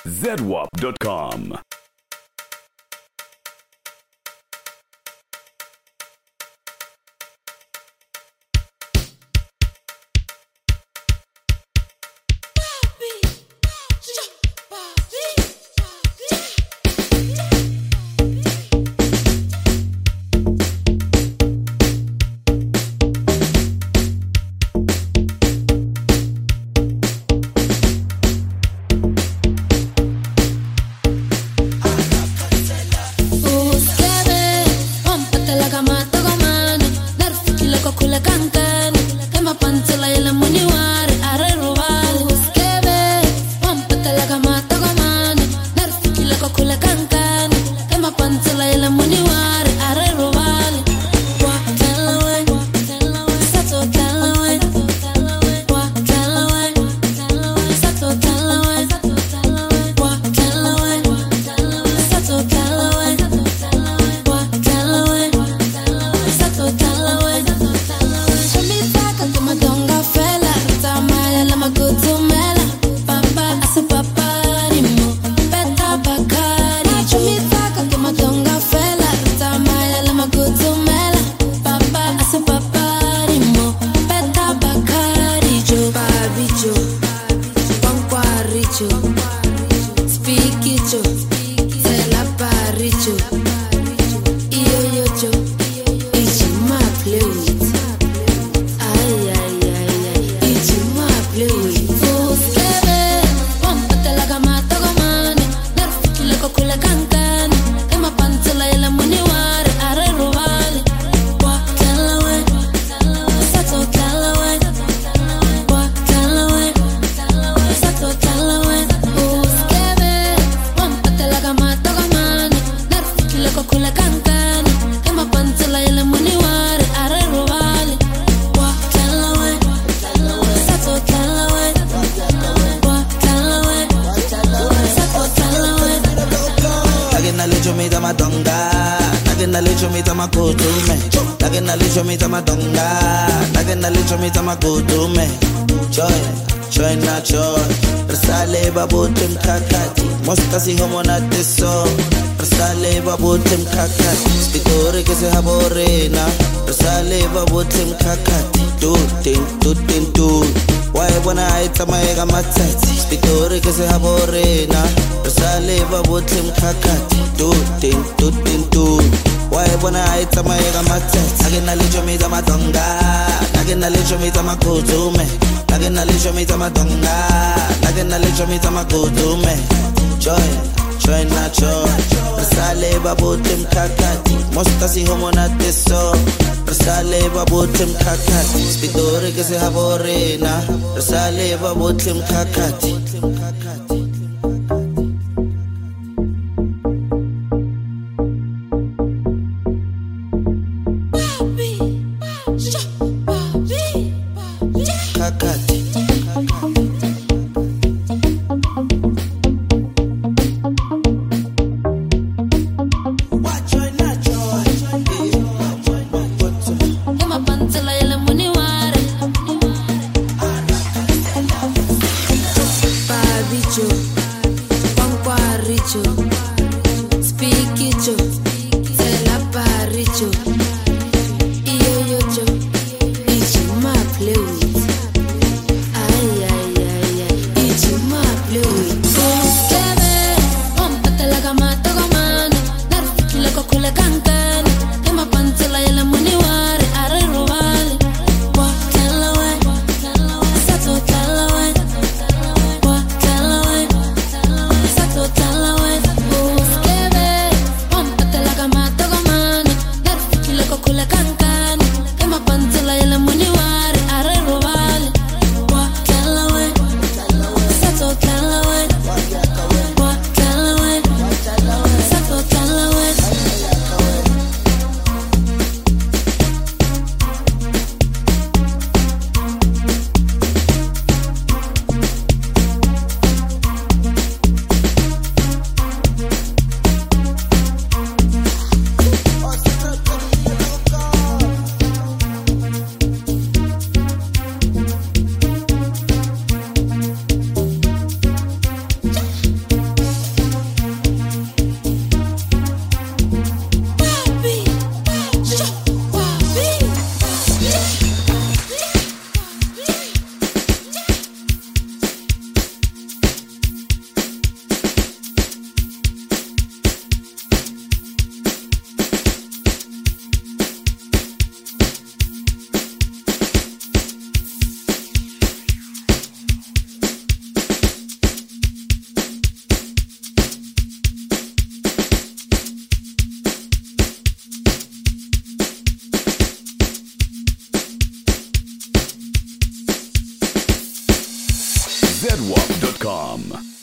zedwap.com. Si homo na teso Persale babutim kakati Spitore ke se haborena Persale babutim kakati Tutin Wae bona aita maega matati Spitore ke se haborena Persale babutim kakati Tutin Wae bona aita maega matati Nagena licho mita madonga Nagena licho mita makutume Nagena licho mita madonga Nagena licho mita makutume Joy na joy Persale babutim kakati Mosta si homo na teso Persale babutim kakati Spitore ke se haborena Persale babutim kakati Joe. zedwap.com.